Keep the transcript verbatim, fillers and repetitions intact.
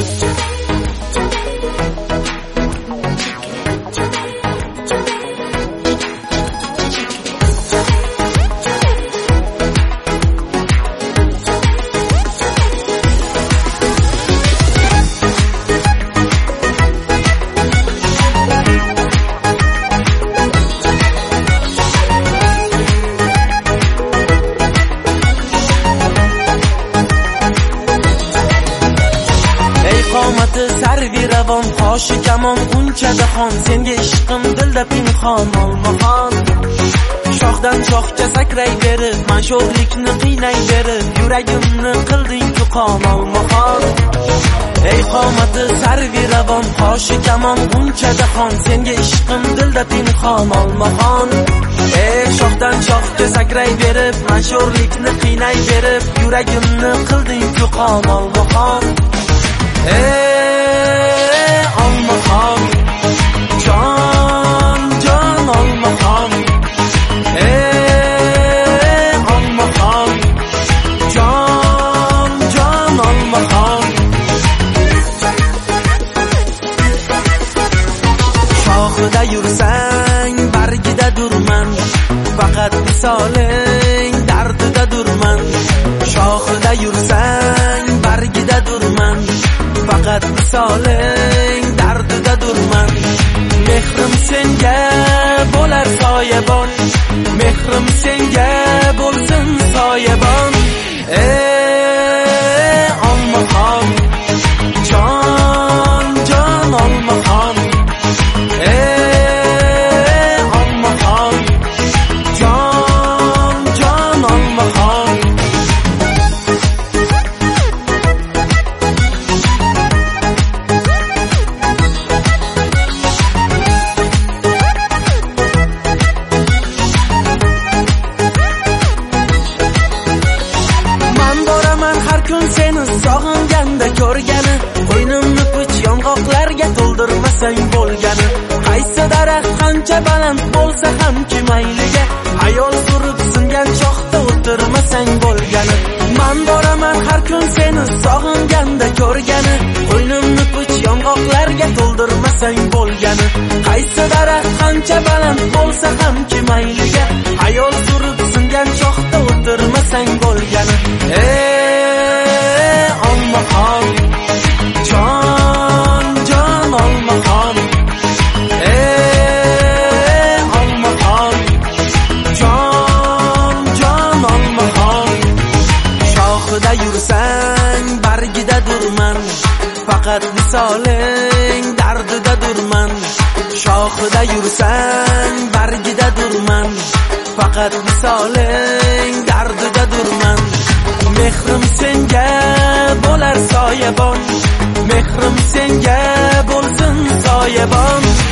sarvi ravon qoshi kamon uncha dahon senga ishqim dilda pinhon olmaxon shoxdan shoxga sakray berib mashhurlikni qiynay berib yuragimni qilding tuqon olmaxon ey qomati sarvi ravon qoshi kamon uncha dahon senga ishqim dilda pinhon olmaxon ey shoxdan shoxga sakray berib mashhurlikni qiynay berib yuragimni qilding tuqon olmaxon ey olmaxon jon jon olmaxon ey olmaxon jon jon olmaxon shoxida yursang bargida durman faqat misoling dardida durman shoxida yursang bargida durman faqat misoling dardida durman mehrim senga bo'lar soyabon mehrim senga bo'lsin soyabon ey olmaxon jon jon olmaxon ey olmaxon jon jon olmaxon seni sog'inganda ko'rgani qo'ynimni puch yong'oqlarga to'ldirmasang bo'lgani qaysi daraxt qancha baland bo'lsa ham mayliga ayol surib singan choqda o'tirmasang bo'lgani man boraman har kun seni sog'inganda ko'rgani qo'ynimni puch yong'oqlarga to'ldirmasang bo'lgani qaysi daraxt qancha baland bo'lsa ham mayliga ayol surib singan choqda o'tirmasang bo'lgani ey olmaxon jon jon olmaxon ey olmaxon jon jon olmaxon shoxida yursang bargida durman faqat misoling dardida durman shoxida yursang bargida durman faqat misoling dardida durman mehrim senga bo'lar soyabon mehrim senga bo'lsin soyabon